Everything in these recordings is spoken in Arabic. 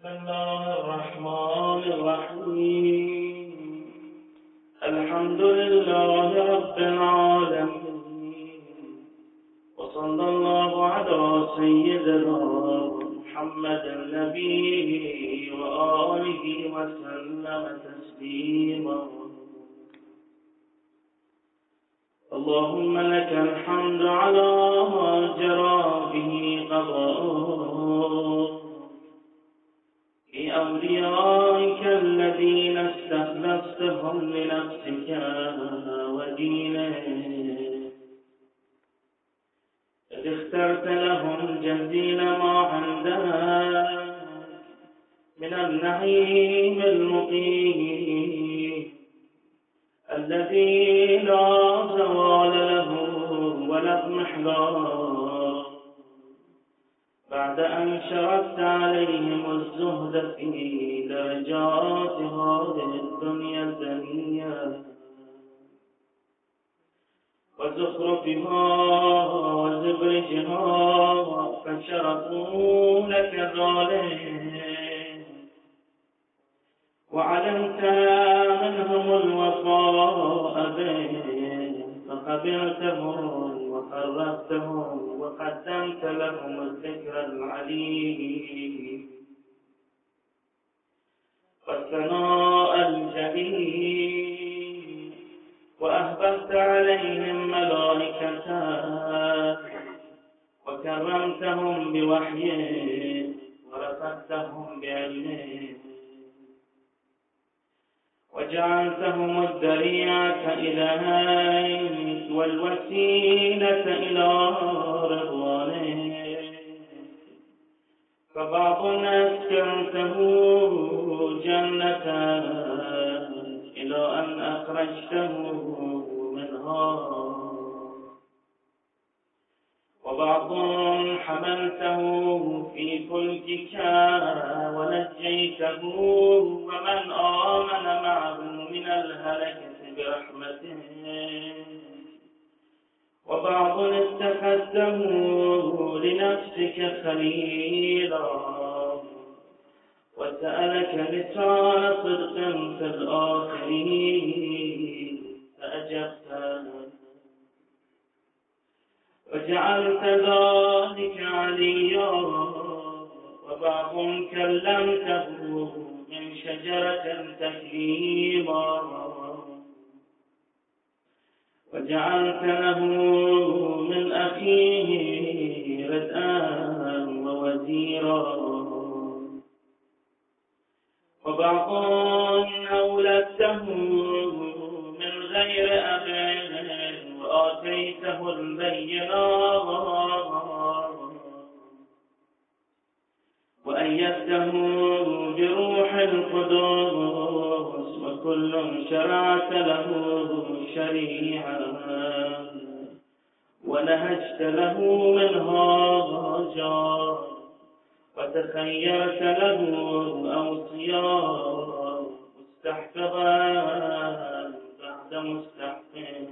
بسم الله الرحمن الرحيم. الحمد لله رب العالمين، وصلى الله على سيدنا محمد النبي وآله وسلم تسليما. اللهم لك الحمد على ما جرى به قضاؤك في أوليائك الذين استخلصتهم لنفسك ودينك، إذ اخترت لهم جزيل ما عندك من النعيم المقيم الذي لا زوال له ولا اضمحلال، بعد أن شرفت عليهم الزهد في درجات هذه الدنيا الدنيا وزخرفها وزبرجها، فشرفوا لك ذلك، وعلمت منهم الوفاء به فقبلتهم وقربتهم وقدمت لهم الذكر العليم والثناء الجليل، وأهببت عليهم ملائكتك وكرمتهم بوحيك ورفعتهم بعلمك، وجعلتهم الذريعة إليك والوسيلة إلى رضوانك، فبعض أسكنته جنة إلى أن أخرجته منها، وبعض حملته في فلكك ونجيته ومن آمن معه من الهلكة برحمته، وبعض اتخذته لنفسك خليلا وسألك لسان صدق في الآخرين فأجبته، وجعلت ذلك عليا، وبعض كلمته من شجرة تكليما، وجعلت له من أخيه ردءا ووزيرا، وبعض أولدته من غير أب وآتيته البينات، وأيدته بروح القدس، وكل شرعت له شريعة ونهجت له منهاجا، وتخيرت له أوصياء مستحفظا بعد مستحفظ،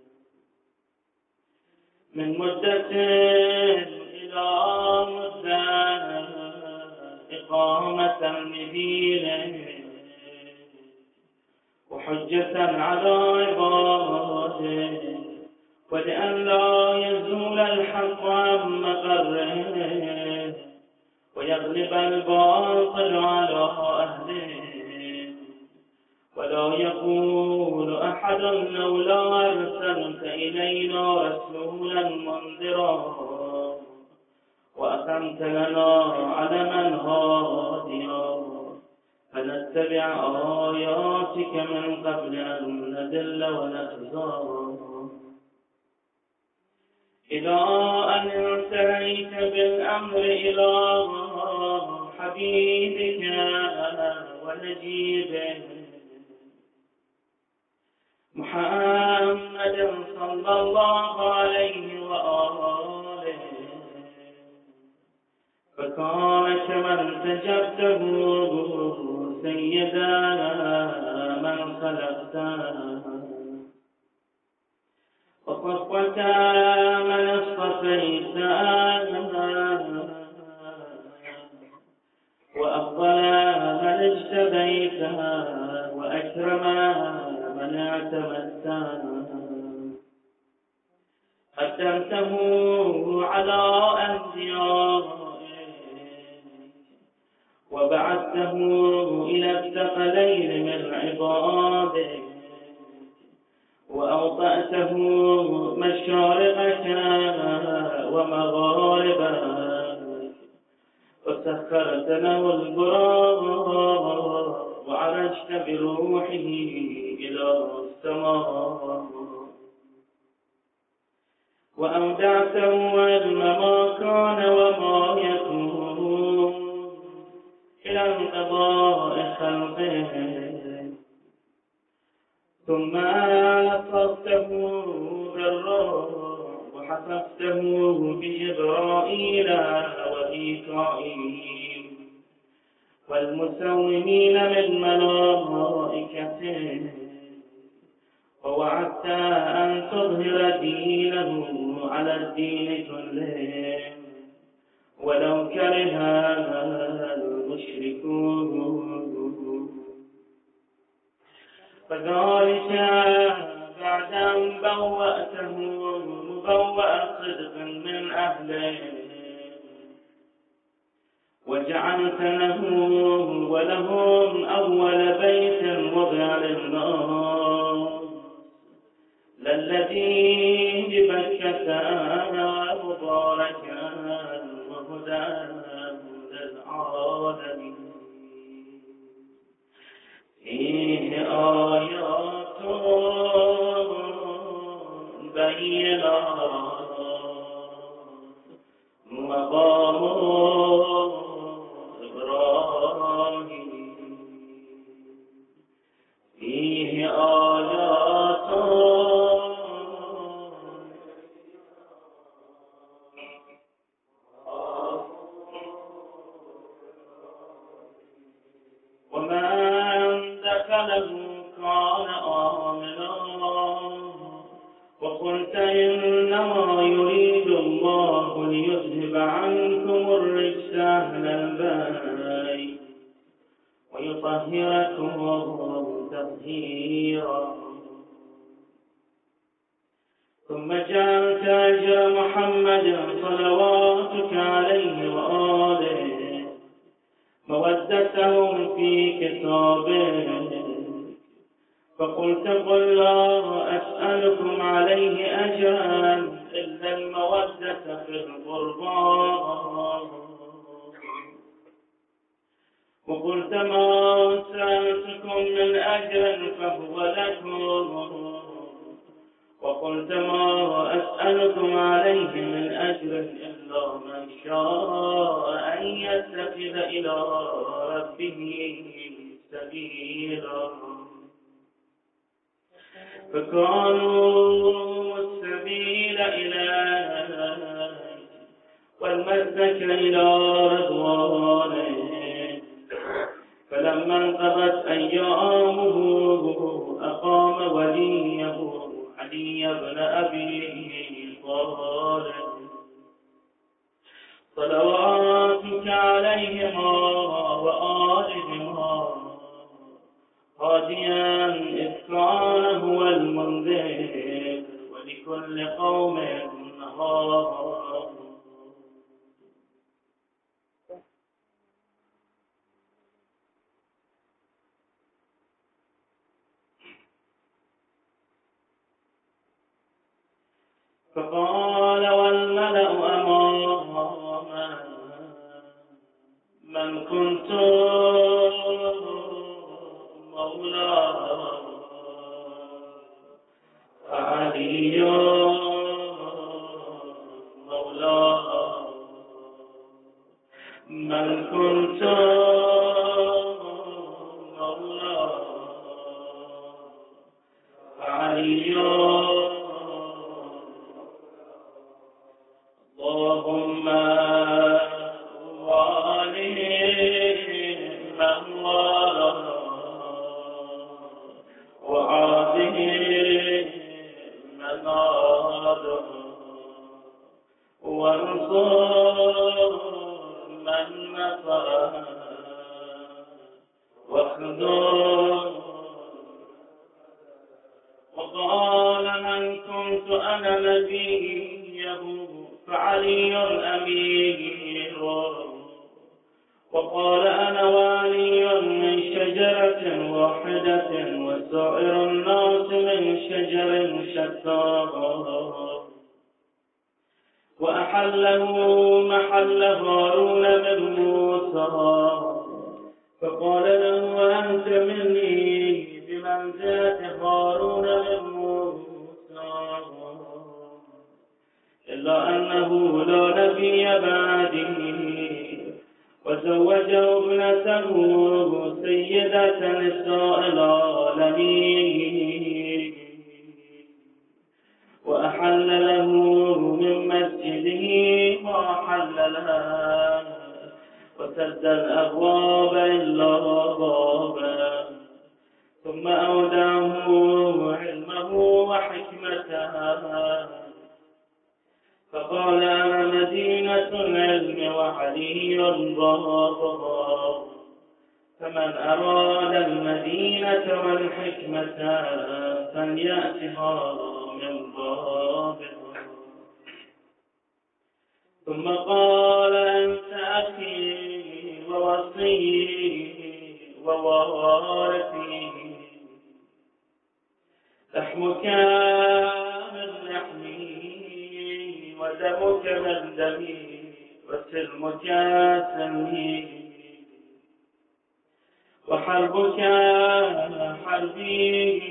من مدة إلى مدة إقامة بدينه وحجة على عباده، ولأن لا يزول الحق عن مقره ويغلب الباطل على أهله، ولا يقول أحد لولا أرسلت إلينا رسولا منذرا وأقمت لنا علما هاديا فنتبع آياتك من قبل أن نذل ونخزى، إلى أن انتهيت بالأمر إلى حبيبك ونجيبه محمد صلى الله عليه وآله، فكان كمن تجبته سيدا من خلقته، وصفوة من اصطفيته، وأفضل اجتبيته وأكرم من اعتمدته قدمته على أنبيائك وبعثته إلى الثقلين من عبادك وأوطأته مشارقك ومغاربك وسخرت له البراق وعرجت بروحه إلى السماء وأودعته علم ما كان وما يكون إلى انقضاء خلقه ثم نصرته بالروح وحفظته بجبرائيل وميكائيل والمسومين من ملائكته ووعدت أن تظهر دينه على الدين كله ولو كره المشركون فذلك بعد أن بوأته مبوأ صدق من أهله وجعلت له ولهم أول بيت وضع للناس للذي ببكة مباركا وهدى للعالمين فيه آيات بينات مقام إبراهيم فيه آيات ومن دخله كان آمنا وقلت إنما يريد الله ليذهب عنكم الرجس أهل البيت ويطهركم تطهيرا ثم جعلت أجر محمد صلواتك عليه وآله مودتهم في كتابه فقلت قل لا أسألكم عليه أجرا إلا المودة في القربى وقلت ما سألتكم من أجر فهو لكم وقلت ما أسألكم عليه من أجر إلا من شاء أن يتخذ إلى ربه سبيلا فكانوا السبيل إليك والمسلك إلى رضوانك فلما انقضت أيامه أقام وليه علي بن أبي طالب صلواتك عليهما وآلهما هاديا إذ كان هو المنذر ولكل قوم نهار فقال والملأ أمامه من كنت مولاه فعلي مولاه من كنت مولاه فعلي اللهم والي من والاه وعاده من عاده وانصر من نصره وقال من كنت أنا نبيه فعلي أمير، وقال أنا والي من شجرة واحدة وسائر الناس من شجر شتى، وأحله محل هارون من موسى، فقال له أنت مني بمنزلة هارون من موسى، إلا أنه لا نبي بعده، وزوجه ابنته سيدة نساء العالمين، وأحل له من مسجده ما حل لها، وسد الأبواب إلا بابا، ثم أوداه علمه وحكمته، فقال أنا مدينة العلم وعلي بابها، فمن أراد المدينة والحكمة فليأتها من بابها. ثم قال أنت أخي ووصي ووارثي، لحمك من لحمي ودمك من دمي وسلمك سلمي، وحربك حربي،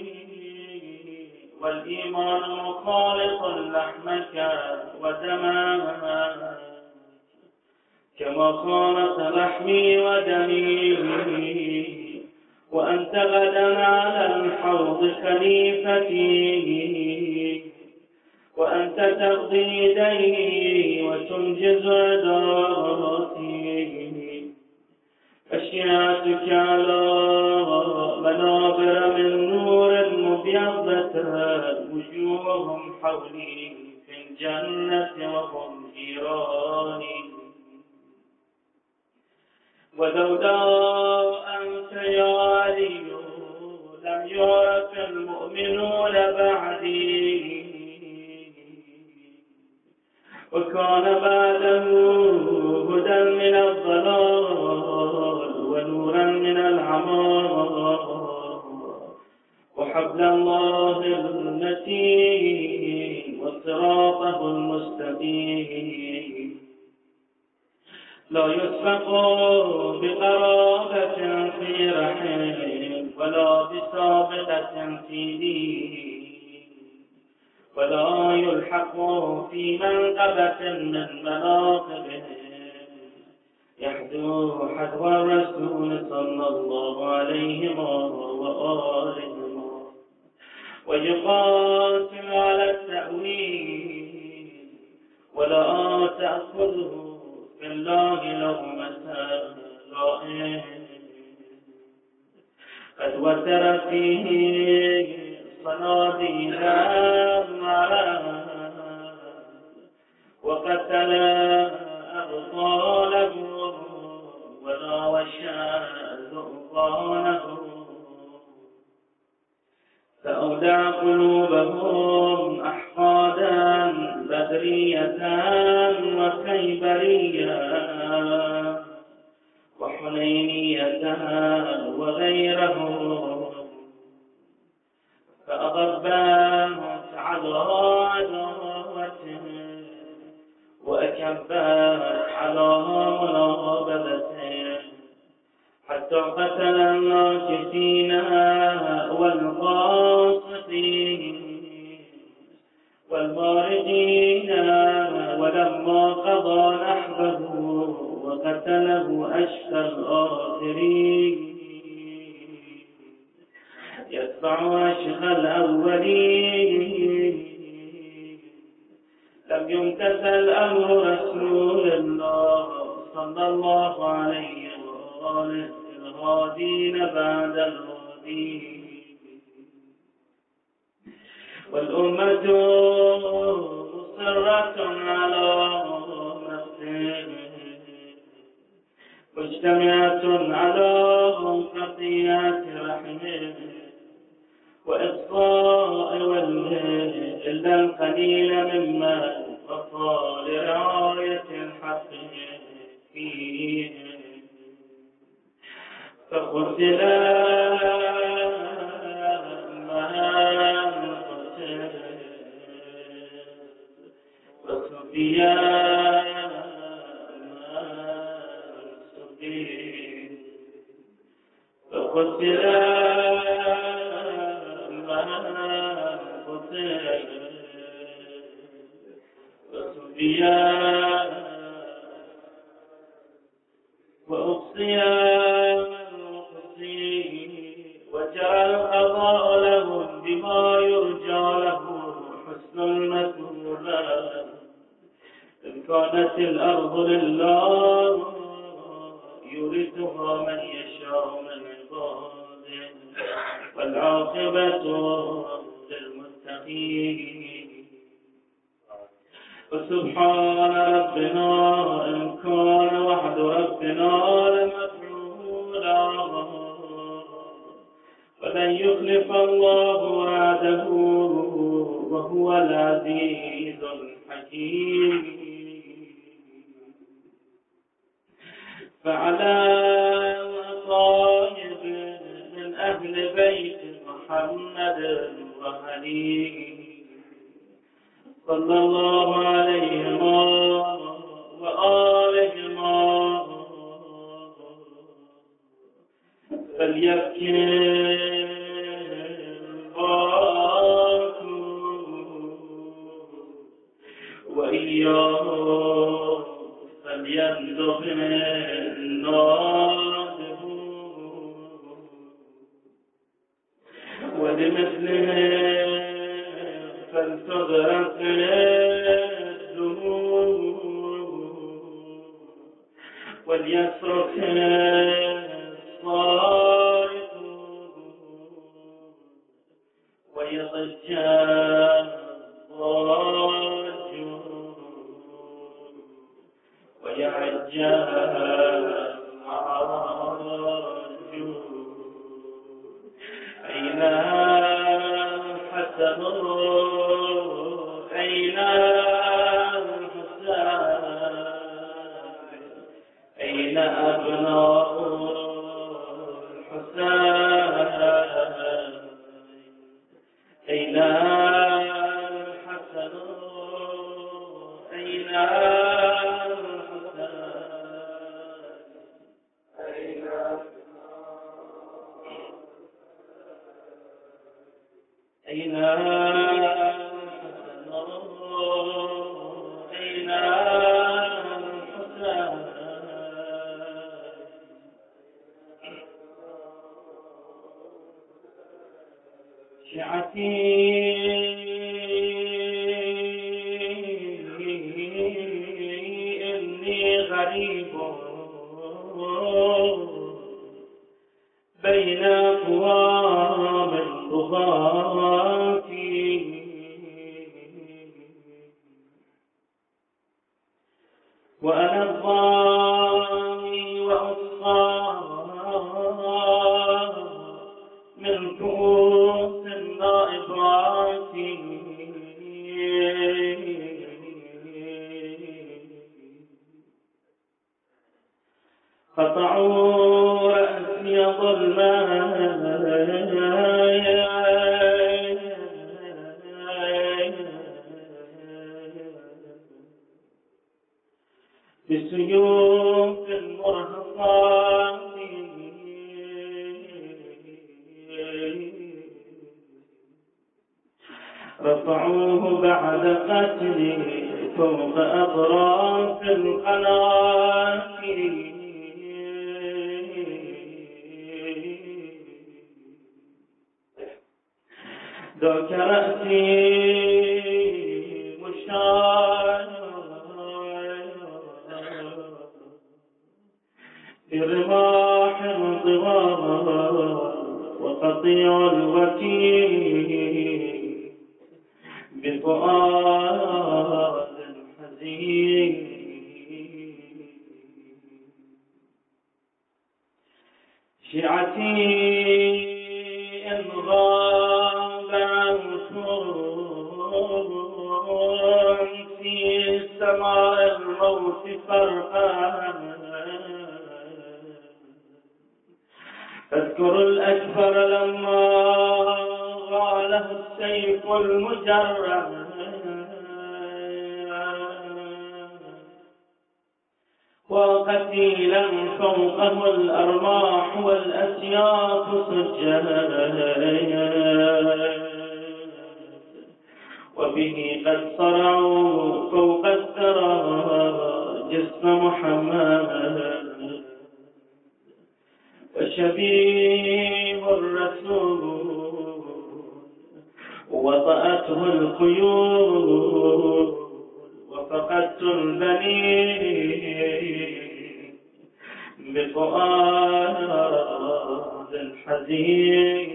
والإيمان مخالط لحمك ودمك كما خالط لحمي ودمي، وأنت غدا على الحوض خليفتي، وأنت تقضي ديني وتنجز عداتي، أشياءتك على منابر من نور مبيضة، وجوههم حولي في الجنة وهم جيراني، ولولا أنت يا علي لم يعرف المؤمنون بعدي، وكان بعده هدى من الضلال ونورا من العمى، وحبل الله المتين وصراطه المستقيم، لا يسبق بقرابة في رحم ولا بسابقة في دين، ولا يلحق في منقبة من مناقبه، يحدو حدو الرسول صلى الله عليه وآله، ويقاتل على التأويل، ولا تأخذه في الله لومة لائم، قد وتر فيه صناديد وقتل أبطاله وناوى الشاذ أبطاله، فأودع قلوبهم أحقادا بدرية وخيبرية وحنينية وغيرهم، فأضبت على عداوته وأكبت على منابذته، حتى قتل الناكثين والقاسطين والمارقين، ولما قضى نحبه وقتله أشقى الآخرين، يتبع أشقى الأولين، لم يمتثل أمر رسول الله صلى الله عليه وآله الهادين بعد الهادين، والأمة مصرة على نفسه، مجتمعة على قطيعة رحمه وإطفاء والده إلا القليل ممن وفى لرعاية الحق فيه فقتل أمها قتل وسقيا فقتل أمها قتل وسقيا وأقصيا وجعل القضاء لهم بما يرجى له حسن المثوبة إن كانت الأرض لله يورثها من يشاء من عباده والعاقبة للمتقين وسبحان ربنا إن كان وعد ربنا لمفعولا ولن يخلف الله وعده وهو العزيز الحكيم فعلى طائب من أهل بيت محمد وعلي صلى الله عليهما وآلهما فليبكي الباكو وإياه فليندب النادب ولمثله فلتغرق الدموع وليصرخ الصائق ويضج الضاج ويعج العراج أين حسن أين الحسين أين أبناء الحسين أين الحسن أين أين الحسن أين الحسن شيعتي إني غريب بين أقوام الطغاة وأنا الضامي وأصغى من كؤوس النائبات قطعوا رأسي ظلما بسيوف المرهقات رفعوه بعد قتلي فوق أطراف القناطر ذاك رأسي مشار برماح ضوام وقطيع الوتين بفؤاد حزين شيعتي إن غاب عنكم في سماء الموت فرحا فاذكروا الأكبر لما غاله السيف المجرد وقتيلا فوقه الأرماح والأسياف سجدا وبه قد صرعوا فوق الثرى جسم محمد وشبيه الرسول وطأته الخيول وفقدت البنين بفؤاد الحزين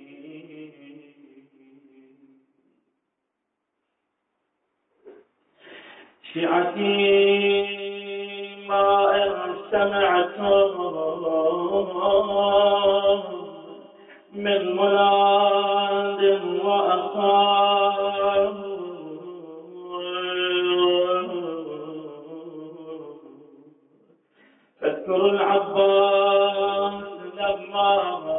شيعتي ما إن سمعتم من مناد وأخاه فاذكروا العباس لما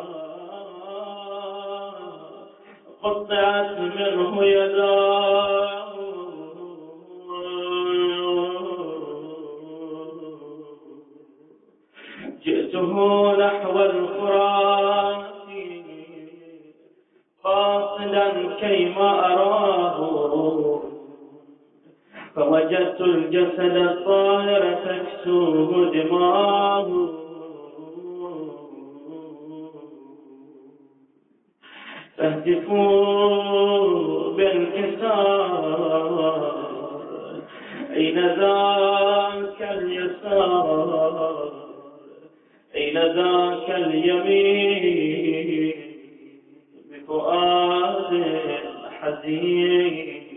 قطعت منه يداه جئته نحو الفرات قاصدا كيما أراه فوجدت الجسد الطاهر تكسوه دماه فاهتفوا بالكسار أين ذاك اليسار أين ذاك اليمين بفؤاد حزين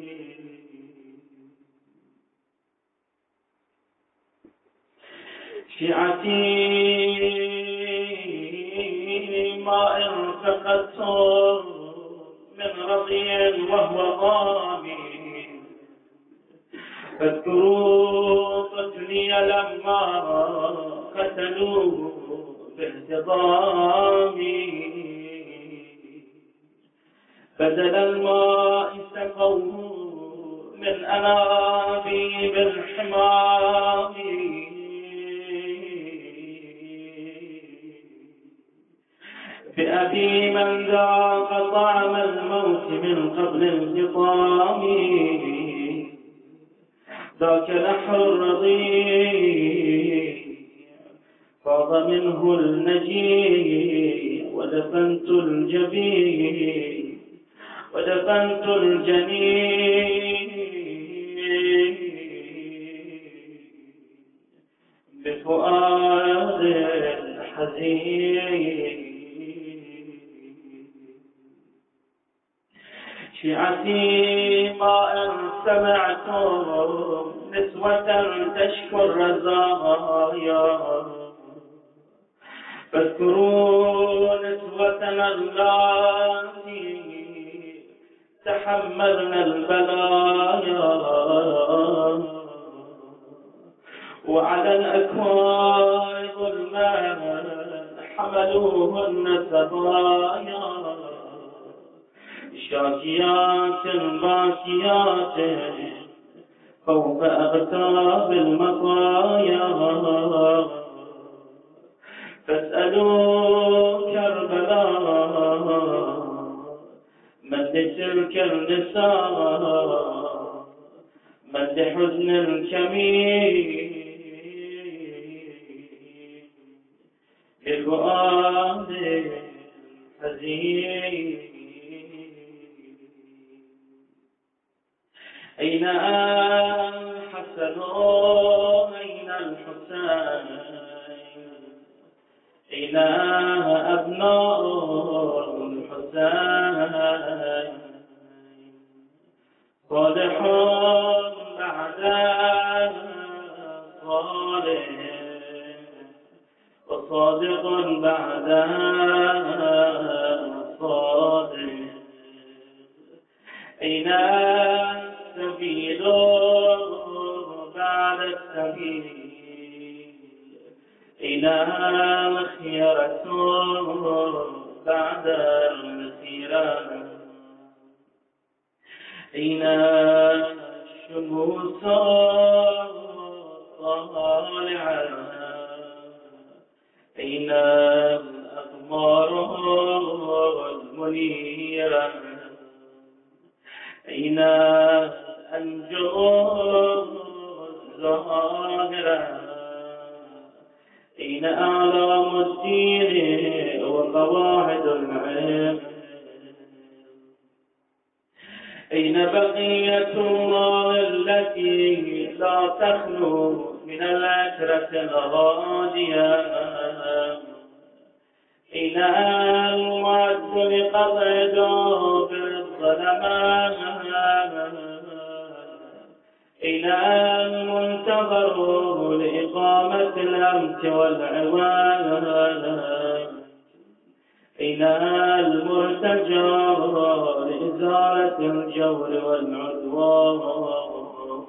شيعتي ما إن فقدتم من رضي وهو ضامن فاذكروا قتلي لما قتلوه باهتضام بدل الماء سقوه من أنابيب الحمام بأبي من ذاق طعم الموت من قبل انفطام ذاك نحر الرضيع فاض منه النجيع ودفنت الجنين بفؤاد الحزين شيعتي ما إن سمعتم نسوة تشكو الرزايا فاذكروا نسوتنا اللاتي تحملنا البلايا وعلى الأكواب ظلما حملوهن سبايا شاكيات باكيات فوق أغتاب المطايا فاسألوا كربلاء من لتلك النساء من لحزن الكمين لفؤاد حزين أين الحسن أين الحسين أين أبناء الحسين صالح بعد صالح وصادق بعدها صادق. أين السبيل بعد السبيل؟ أين الخيرة بعد المسيرة؟ أين الشموس الطالعة؟ أين الأقمار المنيرة؟ أين الأنجم الزاهرة؟ أين أعلام الدين وقواعد العلم؟ أين بقية الله التي لا تخلو من العترة الغادية؟ أين المعد لقطع دابر الظلمات؟ أين المنتظر لإقامة الأمس والعوان؟ أين المرتجى لإزالة الجور والعدوان؟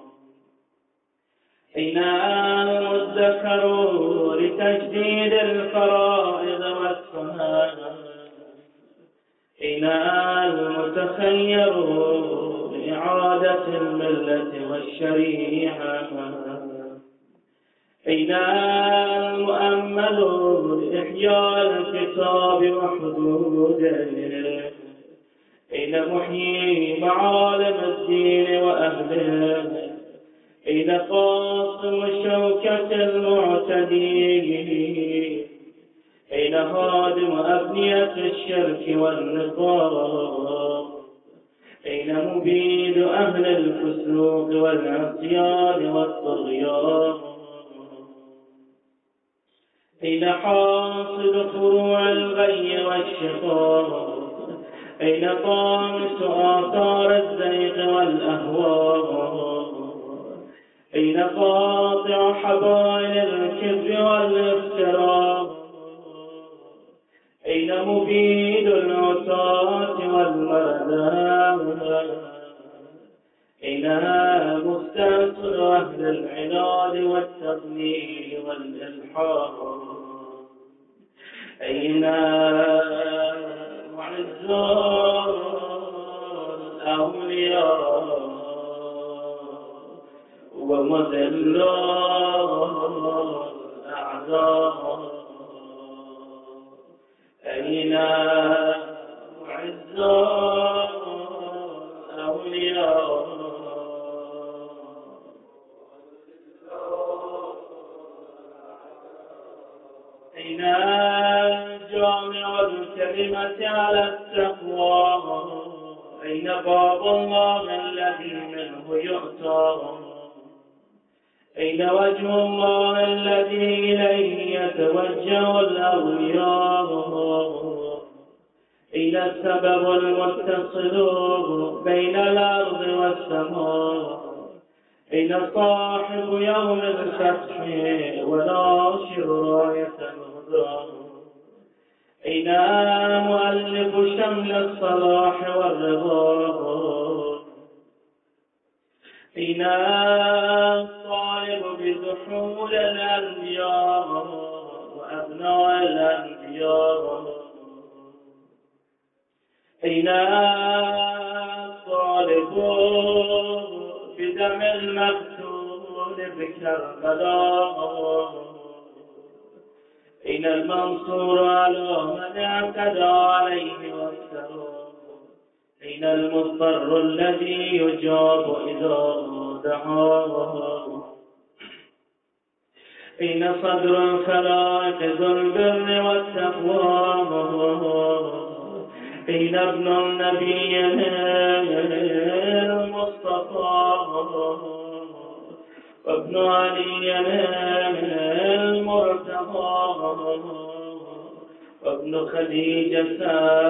أين المدكر لتجديد الفرائض والسنن؟ أين المتخير لإعادة الملة والشريعة؟ أين المؤمل لإحياء الكتاب وحدوده؟ أين محيي معالم الدين وأهله؟ أين قاصم الشوكة المعتدين؟ أين هادم أبنية الشرك والنفاق؟ أين مبيد أهل الفسوق والعصيان والطغيان؟ أين حاصد فروع الغي والشقاق؟ أين طامس آثار الزيغ والأهواء؟ أين قاطع حبائل الكذب والافتراء؟ أين مبيد العتاة والمردى؟ أين مستأصل أهل العناد والتضليل والإلحاد؟ أين معز الأولياء ومذل الأعداء؟ أين معز الأولياء أين جامع الكلمة على التقوى؟ أين باب الله الذي منه يؤتى؟ أين وجه الله الذي إليه يتوجه الأولياء؟ أين السبب المتصل بين الأرض والسماء؟ أين صاحب يوم الفتح وناشر راية الهدى؟ أين مؤلف شمل الصلاح والرضا؟ أين الطالب بزحول الأنبياء وأبناء الأنبياء؟ أين الطالب بدم المقتول بكربلاء؟ أين المنصور على من اعتدى عليه وافترى؟ أين المضطر الذي يجاب إذا دعاه؟ أين صدر الخلائق ذو البر والتقوى؟ أين ابن النبي المصطفى وابن علي المرتضى وابن خديجة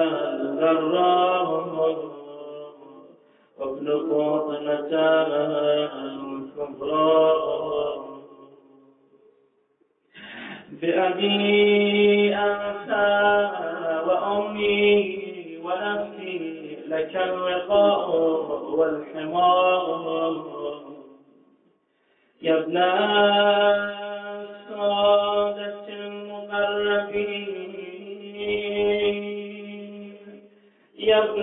الغراء وابن فاطمة الكبرى بأبي أنت وأمي ونفسي لك الوقاء والحمار يا ابن السادة المقربين يا ابن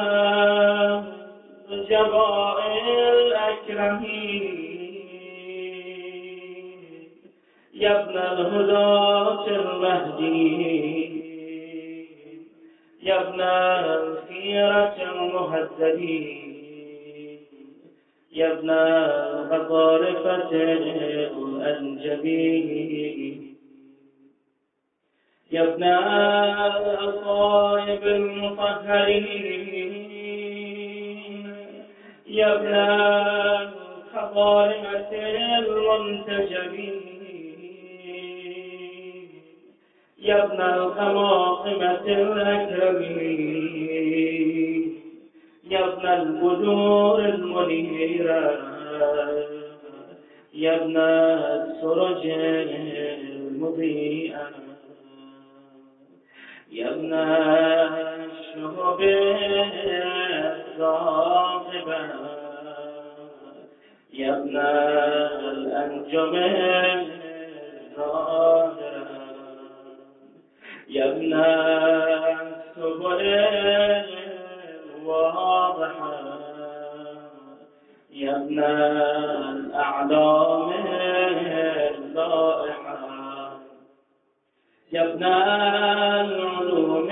الجباء الأكرمين يا ابن الهداة المهديين يا ابن الخيرة المهذبين يا ابن الغضارفة الأنجبين يا ابن الأصائب المطهرين يا ابن الخضارمة المنتجبين يا ابن الخماصمة الأكرمين يا ابن البدور المنيرة يا ابن السرج المضيئة يا ابن الشهب الثاقبة يا ابن الأنجم الظاهرة يا ابن السبل الواضحة يا ابن الأعلام اللائحة يا ابن العلوم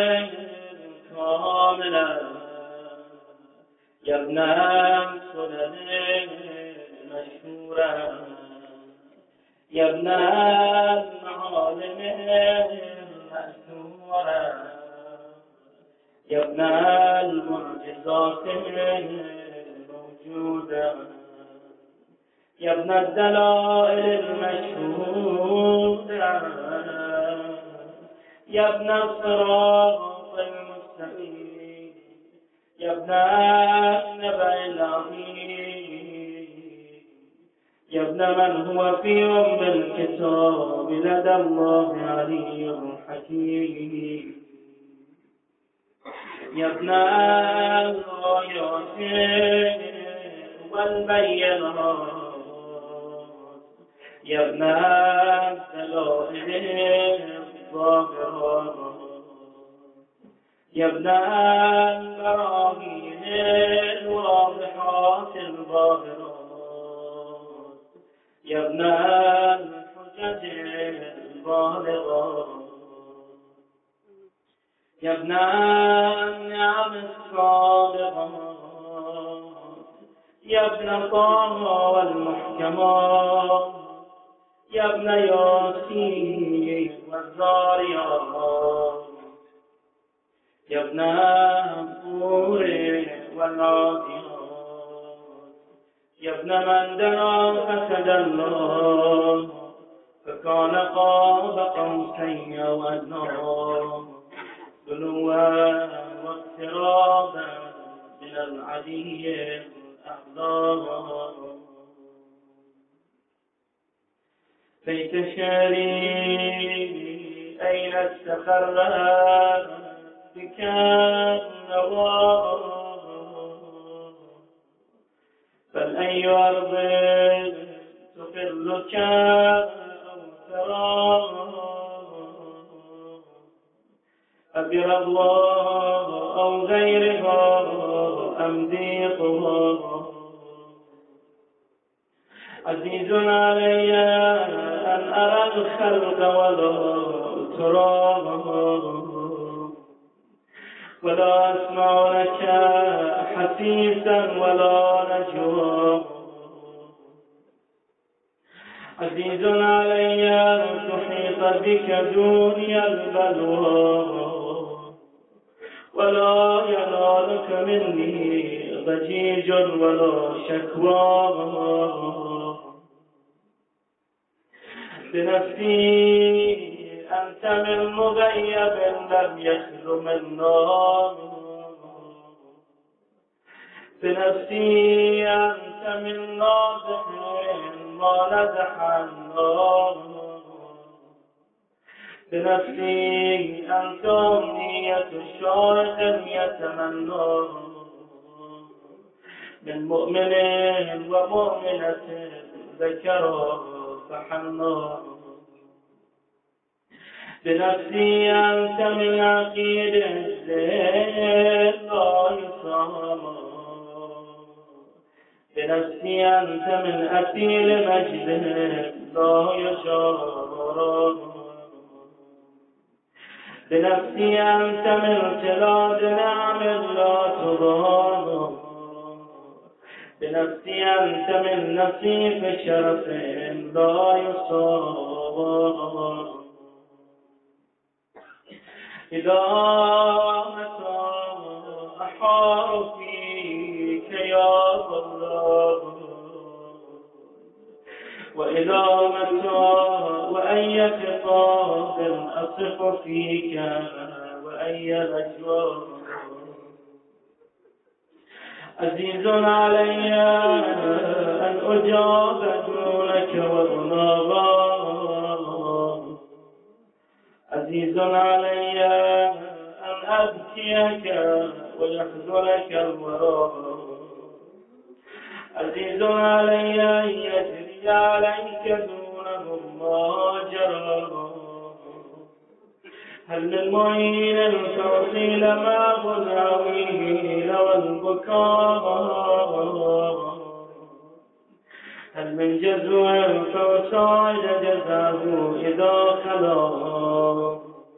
الكاملة يا ابن السنن المشهورة يا ابن المعالم المأثورة يا ابن المعجزات الموجودة يا ابن الدلائل المشهودة يا ابن الصراط المستقيم يا ابن النبأ العظيم يا ابن من هو في أم الكتاب لدى الله علي حكيم يا ابن الآيات والبينات يا ابن الدلائل الظاهرات يا ابن البراهين الواضحات الظاهرات يا ابن الحجج البالغات يا ابن النعم الصادقات يا ابن طه والمحكمات يا ابن ياسين والزاريات يا ابن الطور والعاديات يا ابن من دنا فتدلى فكان قاب قوسين أو أدنى دنوا واقترابا من العلي الأعلى بيت شعري أين استقر بك النوى فالأي أرض تقلك أو ترى أبر الله أو غيرها أم ضيقها عزيز علي أن أرى الخلق ولا ترى ولا أسمع لك حسيسا ولا نجوى عزيز علي أن تحيط بك دوني البلوى ولا ينالك مني ضجيج ولا شكوى بنفسي أنت من مغيب لم يخل من نار بنفسي أنت من ناضح ما نزح النار بنفسي أنت أمنية شارق يتمنى من مؤمن ومؤمنة ذكروا فحنوا بنفسي أنت من عقيد الزين لا يصام بنفسي أنت من أثير مجد لا يشار بنفسي أنت من تلاد نعم لا تضام بنفسي أنت من نصيب شرف لا يصاب إذا متى أحار فيك يا الله وإذا متى وأي خطاب أصف فيك وأي نجوى عزيز علي أن أجاب دونك وأناغى عزيز علي أن أبكيك ويحزنك الوراء عزيز علي أن يجري عليك دونهم ما جرى هل من معين توصيل معه العويل والبكاء هل من جزو فوصعد جزاه إذا خلا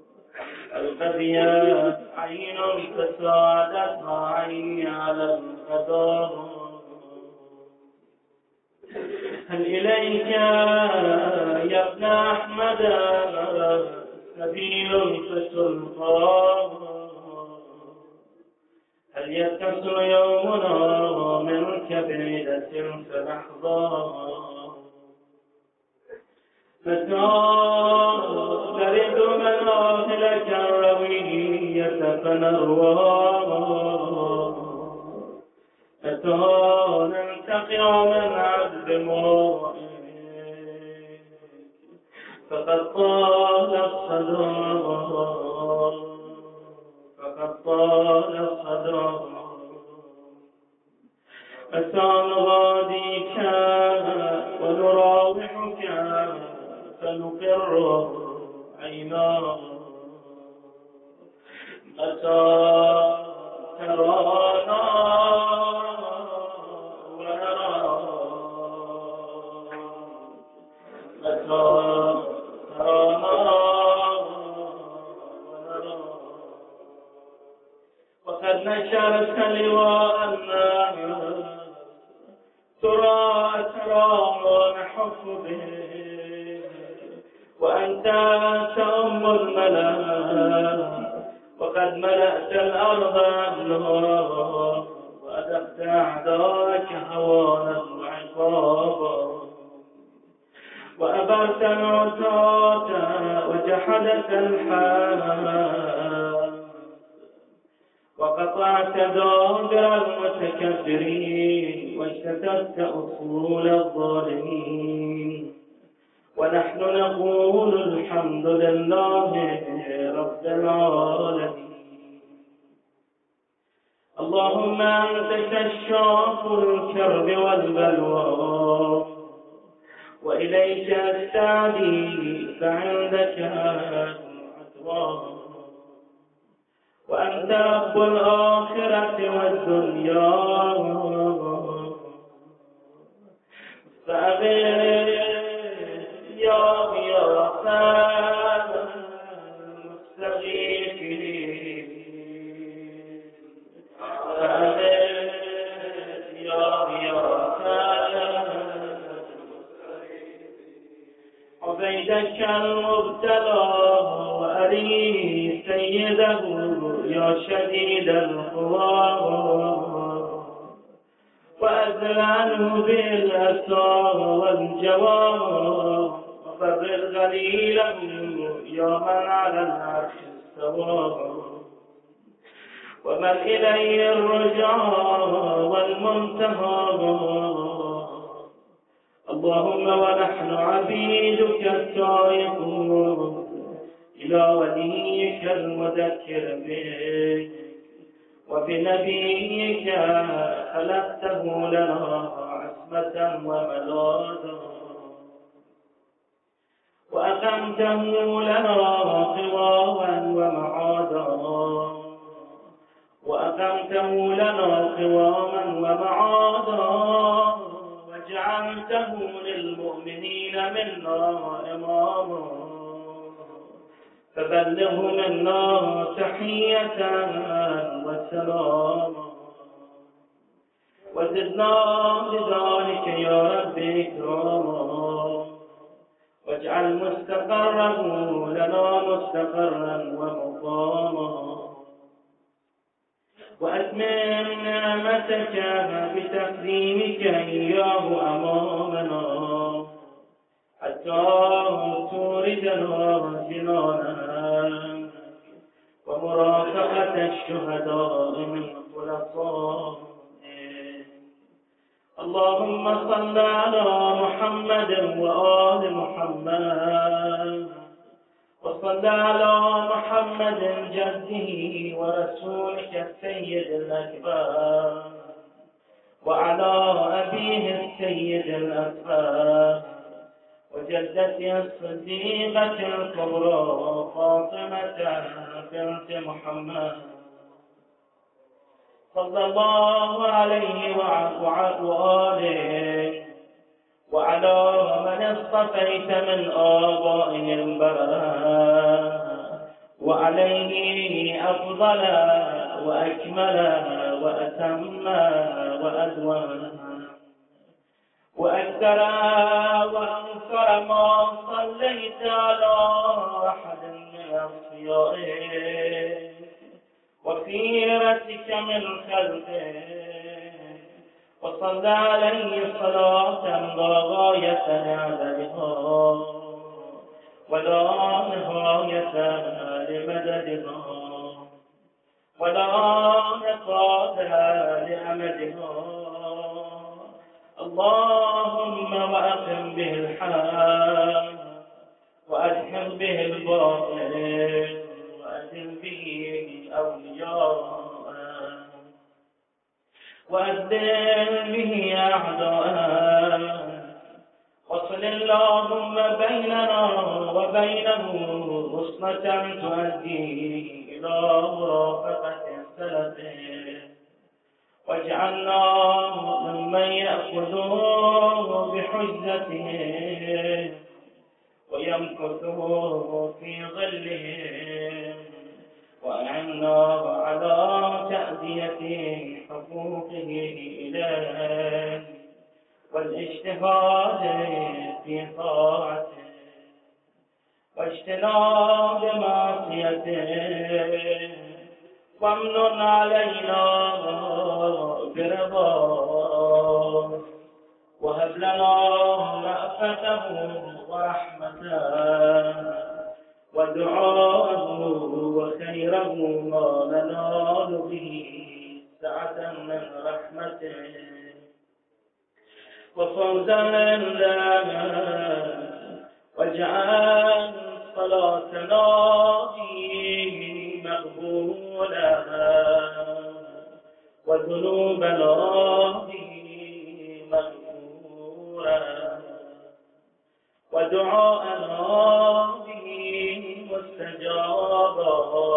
القضية عين فساعدت عيني على الغدار هل إليك يا ابن أحمد سبيل فسلطان هل يتصل يومنا منك بعيدة فنحظى متى نرد مناهلك الروية فنروى متى ننتقع من عبد مرائك فقد طال الصدى فقد طال الصدى متى نغاديك ونراوحك فنقر عينا متى ترانا ونرى متى ترانا ونرى وقد نشرت لواء الناس ترى ونحف به وأنت أم الملا وقد ملأت الأرض أهلها وأدخت أعداءك هوانا وعقابا وأبرت العتاة وجحدت الحال وقطعت دابر المتكبرين واجتثثت أصول الظالمين ونحن نقول الحمد لله رب العالمين اللهم أنت كشاف الكرب والبلوى وإليك أستعدي فعندك العتوى وأنت رب الآخرة والدنيا فأغير يا غياث المستغيثين فأغير يا غياث عبيدك المبتلى وأري سيده يا شديد القوى وأزل عنه بالأسى والجوى وفرغ غليله يا من على العرش استوى ومن إليه الرجاء والمنتهى اللهم ونحن عبيدك التائبون إلى وليك المذكر بك وبنبيك خلقته لنا عصمة وملاذا وأقمته لنا قواما ومعادا وجعلته للمؤمنين منا إماما فبلغ منا تحية وسلاما وزدنا بذلك يا رب إكراما واجعل مستقره لنا مستقرا ومقاما وأتمم نعمتك بتقديمك إياه أمامنا حتى توردنا جنانا ومرافقة الشهداء من خلصائك. اللهم صل على محمد وآل محمد وصل على محمد جده ورسولك السيد الأكبر وعلى أبيه السيد الأكبر وجدته الصديقة الكبرى فاطمة بنت محمد صلى الله عليه وآله وعلى من اصطفيت من آبائه البراء وعليه أفضل وأكمل وأتم وأدوم وأكثر وأنصر ما صليت على أحد من أصفيائك وخيرتك من خلقك وصلى عليه صلاة لا غاية لعددها ولا نهاية لمددها ولا نقاط لأمدها. اللهم وأقم به الحق وأدحم به الباطل وأذل به أولياء وأذل به أعداء وصل اللهم بيننا وبينه وصلة تؤدي إلى مرافقة السلف واجعلنا ممن يأخذه بحجته ويمكثه في ظله وأعنا على تأدية حقوقه إليه والاجتهاد في طاعته واجتناب معصيته وامنن علينا برضاه وهب لنا رأفته ورحمته ودعاءه وخيره ما ننال به سعة من رحمته وفوزا لنا واجعل صلاتنا فيه مقبولة وذنوبنا فيه مغفورة ودعاءنا به مستجابا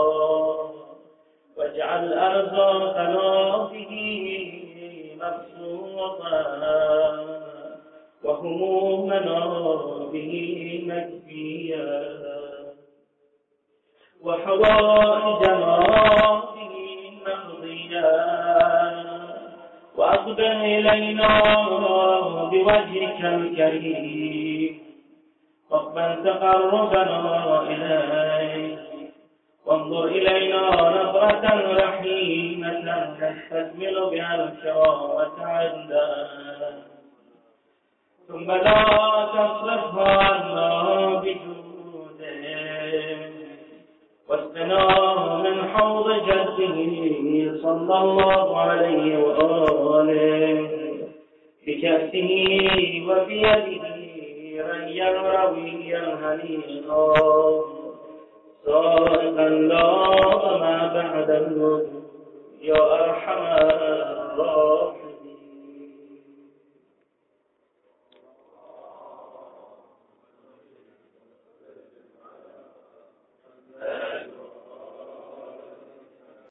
واجعل أرزاقنا به مبسوطا وهمومنا به مكفيا وحوائجنا به مقضيا وأقبل إلينا بوجهك الكريم واقبل تقربنا إليك وانظر إلينا نظرة رحيمة نستكمل بها الكرامة عندك ثم لا تصرفها عنا بجودك واسقنا من حوض جده صلى الله عليه وآله بكأسه وبيده ريا رويا هنيئا الله ما بعد الموت يا أرحم الراحمين.